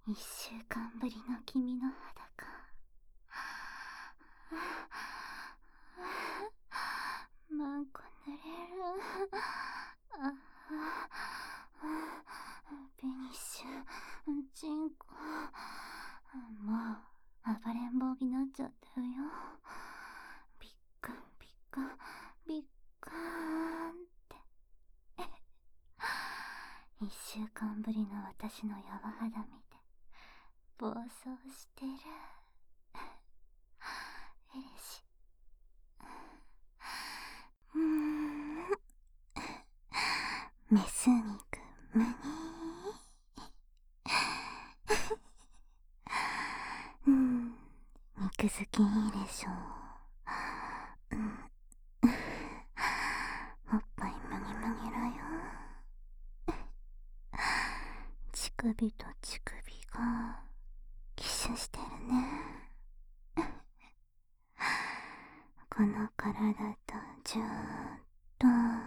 1週間ぶりの君の肌か。マンコ濡れる。フィニッシュチンコ。もう暴れん坊になっちゃってるよ。ビッカンビッカンビッカーンって。1週間ぶりの私の柔肌見て暴走してる。エレシ。メス肉無に。肉好きいいでしょう。おっぱいムギムギだよ。乳首と乳首がキスしてるね。この体とずーっと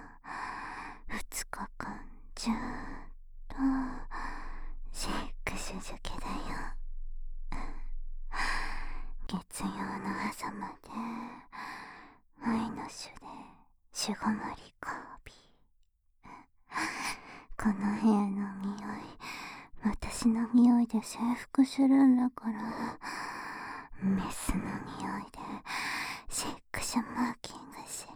2日間ずーっとセックス漬けだよ。月曜の朝まで愛の種で守護森交尾。この部屋の匂い、私の匂いで征服するんだから、メスの匂いでセックスマーキングする。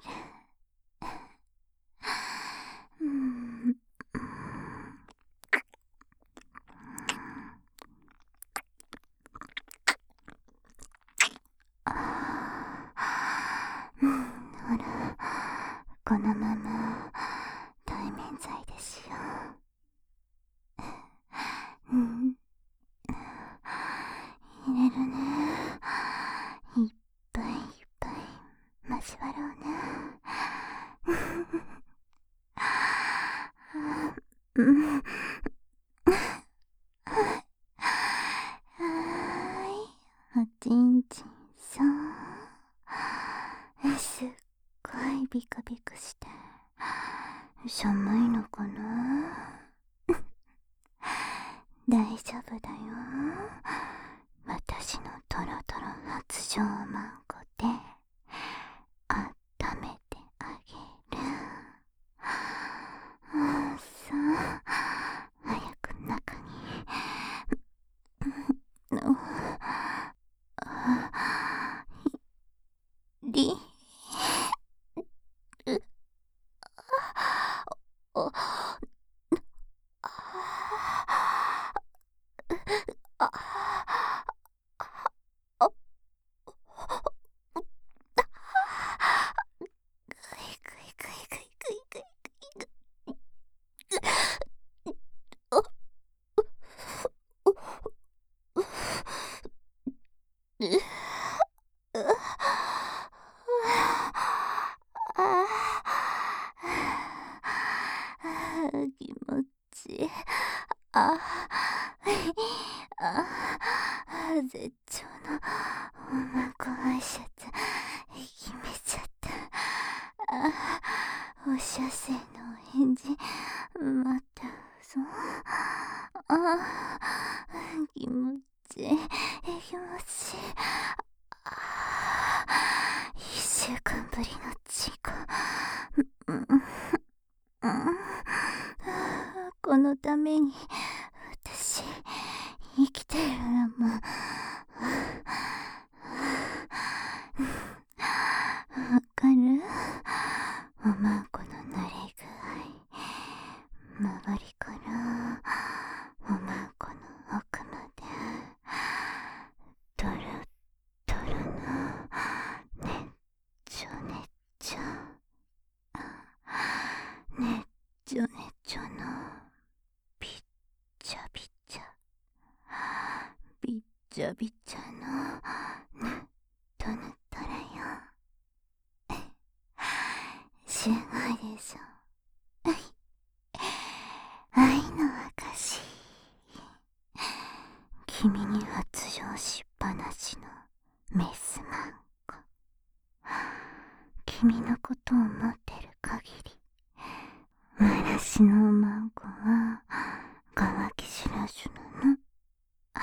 ほら、このまま対面罪ですよ。入れるね。いっぱいいっぱいマシュマロね。おちんちんさん。すっごいビクビクして寒いのかな。大丈夫だよ。私のトロトロ発情マンコで温めてあげる。さあ、早く中に。りお気持ちいい。絶頂のおまこ挨拶決めちゃった。お射精のお返事待ってるぞ。気持ちいい。気持ちいい。1週間ぶりのチコ。このために私生きてるのもわかる？おまんこの濡れ具合、周りからおまんこの奥までトロトロのねっちょねっちょねっちょねっちょのびっちゃびちゃびっちゃびちゃのぬっとぬっとらよ。すごいでしょ。愛の証。君に発情しっぱなしのメスマンコ。君のことを思ってる限り私のおまんこは乾きしらしなの。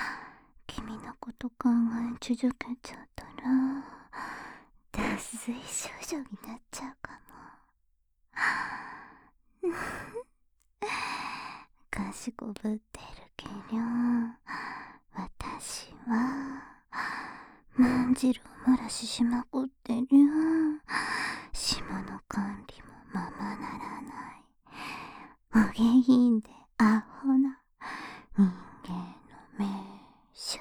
続けちゃったら脱水症状になっちゃうかも。かしこぶってるけりょ、私はまんじるを漏らしまくってるよ。霜の管理もままならないお下品でアホな人間の名手。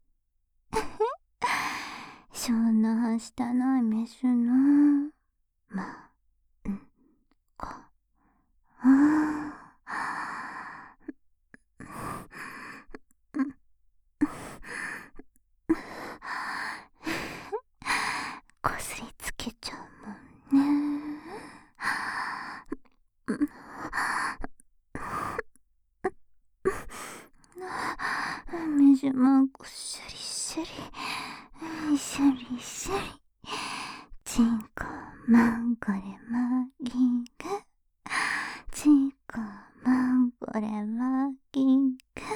そんなはしたないメスのまんこ。こすりつけちゃうもんね。水もこしゃりしゃりしゃりしゃり、ちんこまんこれまぎんぐ、ちんこまんこれまぎんぐ。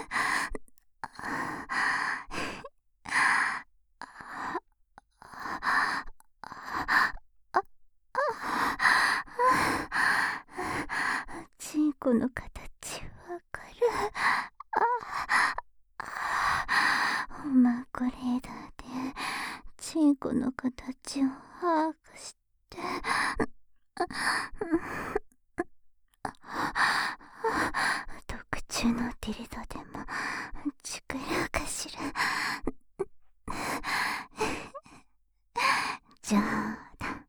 ちんこの形わかる？おまこれだでちんこの形を把握して特注のディルドでも作ろうかしら。冗談。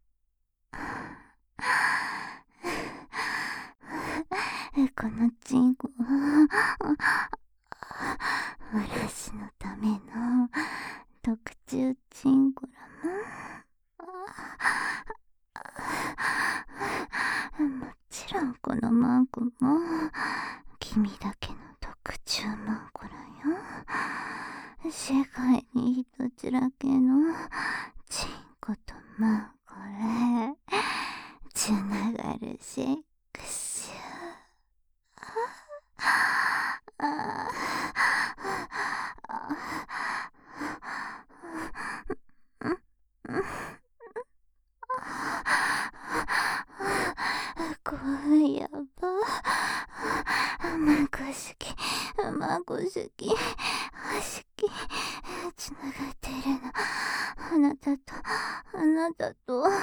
このチンコは私のための特注チンコラも。もちろんこのマンコも君だけの特注マンコラよ。世界に一つだけのチンコとマンコでつながるセックス。怖い、やば。マコ好き、マコ好き、好き。つながってるの。あなたと、あなたと。ほん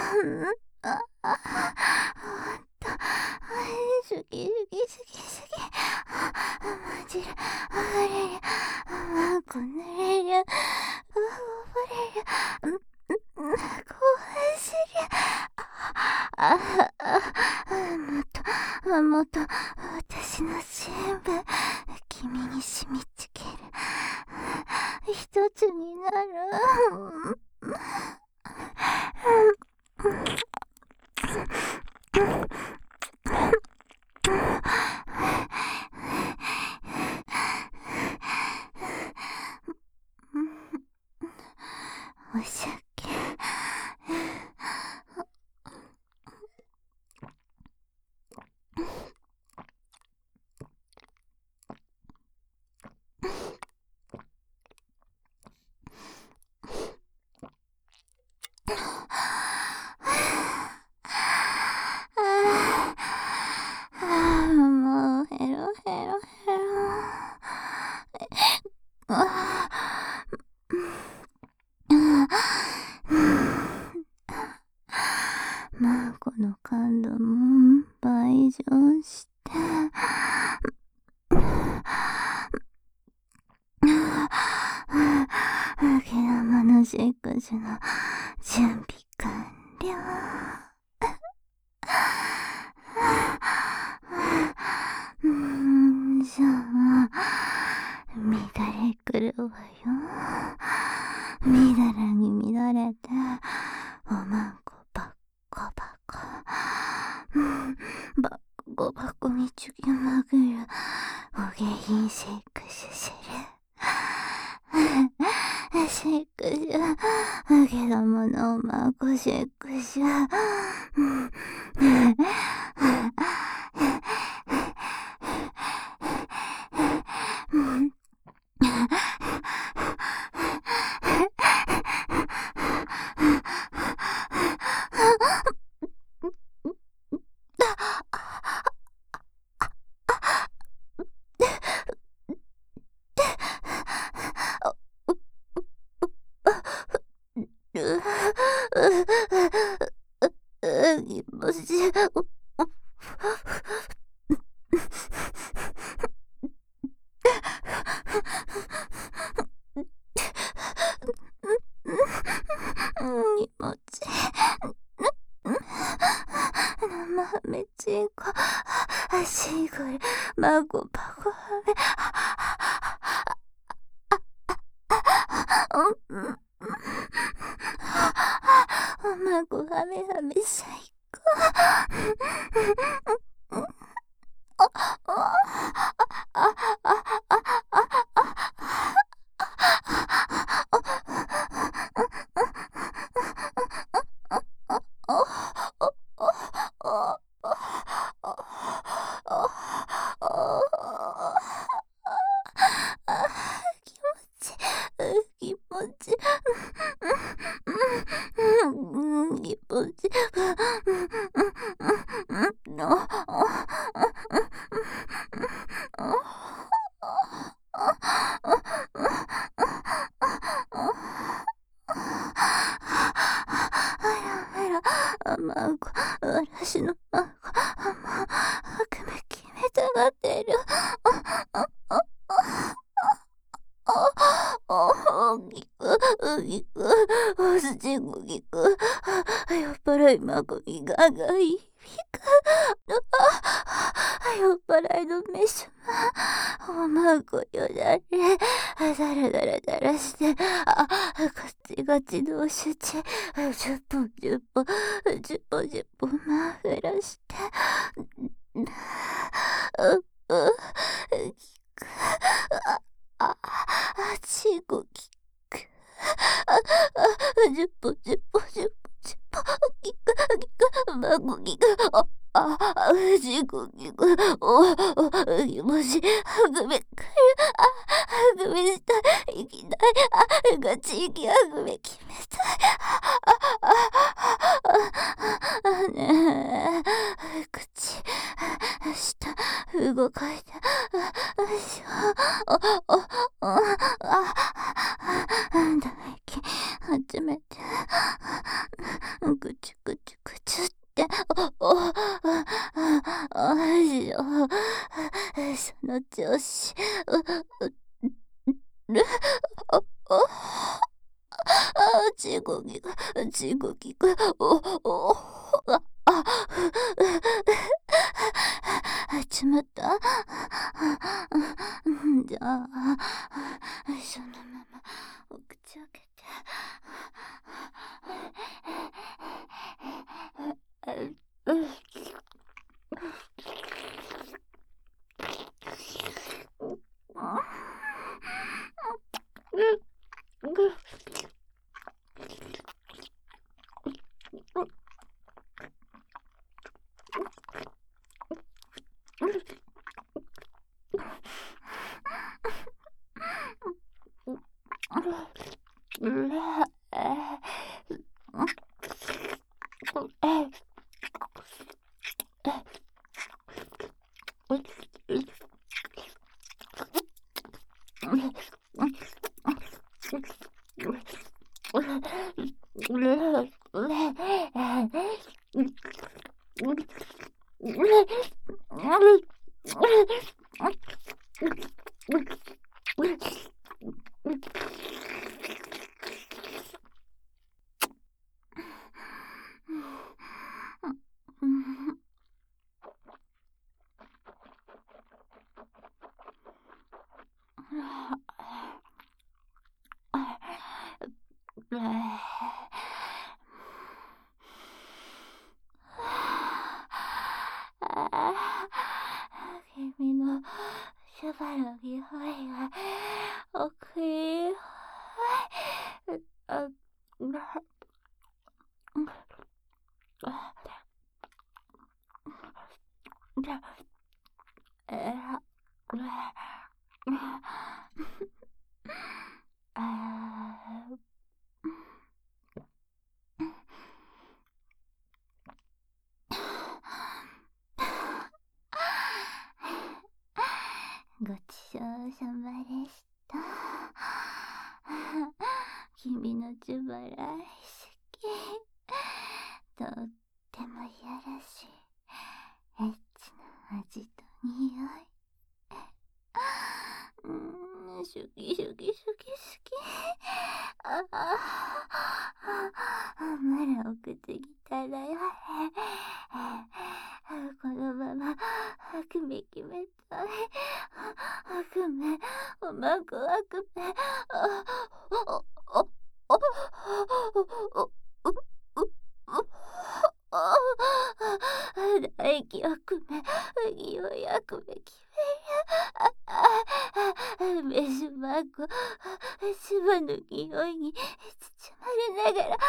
と、好き好き好き好き。まじる、あれりゃ、マコぬれりゃ、溺れりゃ、こうすりゃ、もっと私の全部君に染みつける。一つになる。お酒。もうヘロヘロヘロ。マーコの感度も倍増して、毛玉のセックスの準備完了。じゃあ乱れくるわよ。みだらに乱れておまんこばっこばこ、ばっこばこにちぎまぐるお下品セックスする。セックスは毛玉のおまんこセックスはし、気持ちいい。生めちんこ、足これ、まごぱごはめ、まごはめはめ最高。気持ち、気持ち、孫、私の孫、悪夢決めたがってる。ぎく、ぎく、おすちごぎく、酔っ払い孫にががいびく。酔っ払いのめしま、お孫よだれ、だらだらだらして、ガチガチのおしち、10本10本、10本10本マフラして、ぎく、ちごぎく、10本10本10本10本、ぎくぎく、孫ぎく、ちごぎく、気持ち、はぐめくる、はぐめしたい、いきたい、ガチ息はぐめ決めたい。ねえ、口、舌、動かして、唾液、初めて、ぐちゅぐちゅぐちゅって、その調子、ちごぎが、ちごぎが、ちまった。じゃあ、そのままお口開けて。君のシャバの匂いが奥へごちそうさまでした。君のジュバ大好き。とってもやらしいエッチな味と匂い。シュキシュキシュキシュキ。まだ送ってきたらよ。このまま悪夢決めたい。悪夢、おまんこ悪夢。唾液悪夢、匂い悪夢決める。飯まんこ、芝の匂いに包まれながら、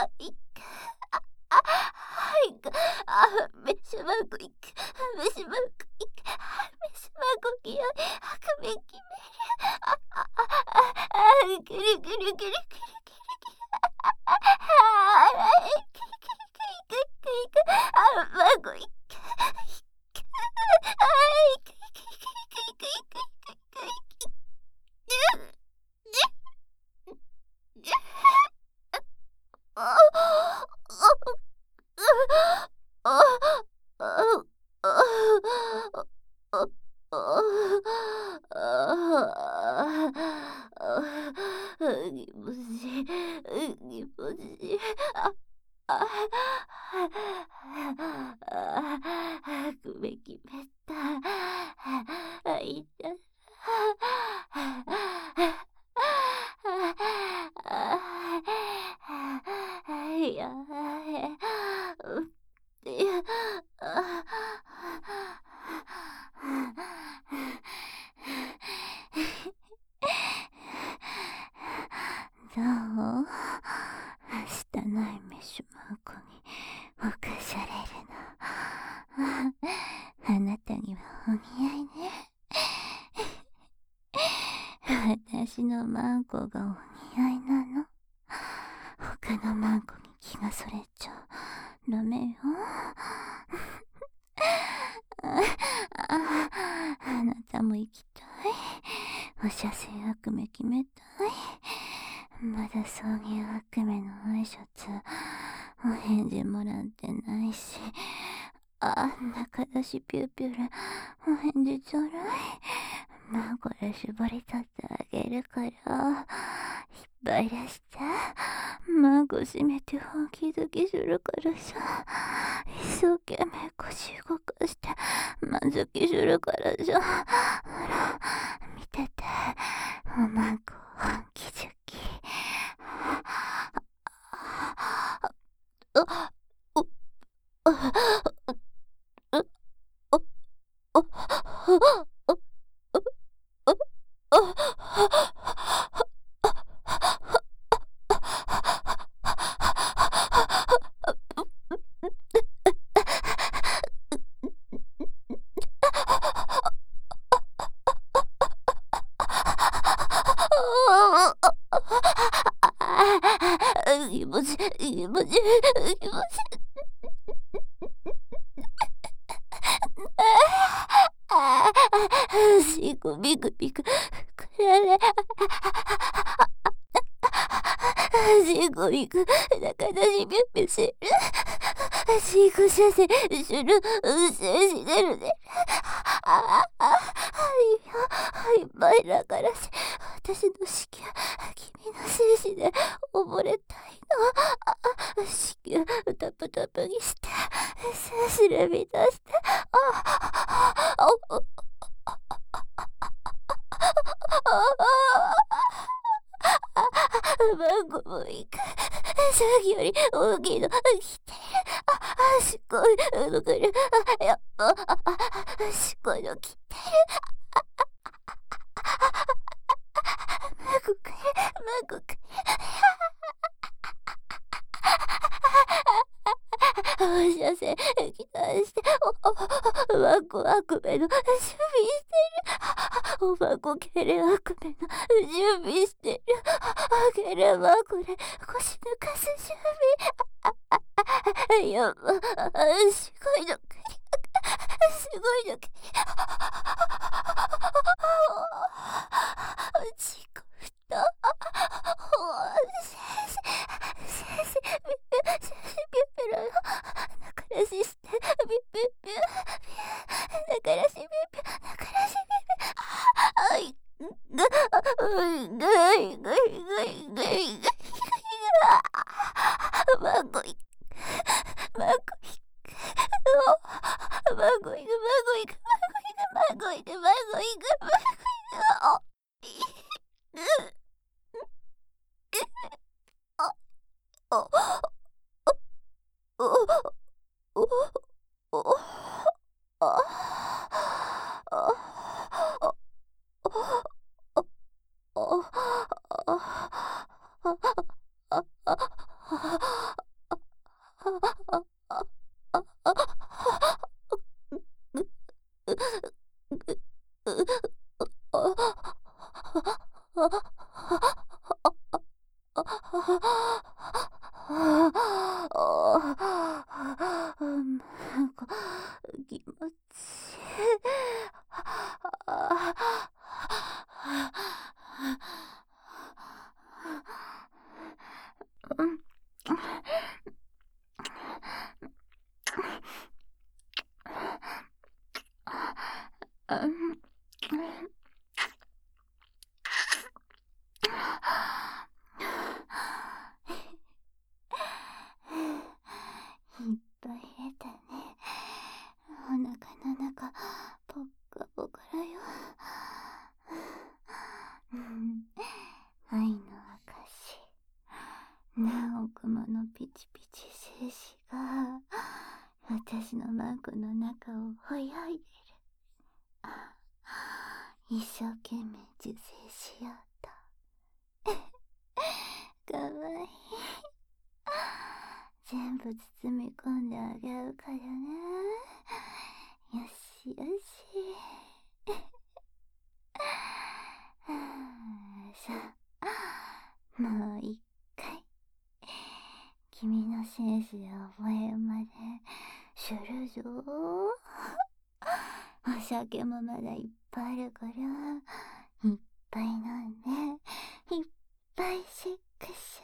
飯まんこいく、飯まんこいく、飯まんこ匂い悪夢決める。くるくるくるくるくるくる。まんこいく。気持ちいい、気持ちいい。悪夢決めた。いた。いや、どう？明日ない飯まんこにおかしゃれるの。あなたにはお似合いね。私のまんこがお似合いなの。他のまんこに気がそれちゃダメよ。あなたも行きたい。お射精悪夢決めたい。まだそういう悪夢の挨拶お返事もらってないし、中出しピューピュールお返事ちょうだい。まあこれ絞り取ってあげるから、いっぱい出して。まあこ閉めて本気ドキするからさ、一生懸命腰動かして満足するからさ。ほら見てて、おまんこ本気ドキ。気持ちいい、気持ちいい、気持ちいい。しこビクビクくられ。しこビク中出しビュッビュしてる。しこ射精する、してるね。いっぱいだからし、私の子宮、君の精子で溺れたいの。子宮タプタプにして、するみ出して。まんこもいく。さっきより大きいの来てる。すっごいのくる。やっぱすっごいの来てる。まんこくる、まんこくる。放射線期待して、まんこ悪夢の準備してる。おまんこケレ悪夢の準備してる。ケレはこれ腰抜かす準備。やば、すごいのくり。すごいのくり。ちこふと。先生、ピュッピュラよ。中出し気持ちいっぱい入れたね。お腹の中ポッカポカだよ。愛の証、何億ものピチピチ精子が私のマンコの中を泳いでる。一生懸命受精しようと。かわいい。全部包み込んであげるからね。よしよし。さあ、もう一回君の精子を覚えるまでするぞ。お酒もまだいっぱいあるから、いっぱい飲んで、いっぱいセックス。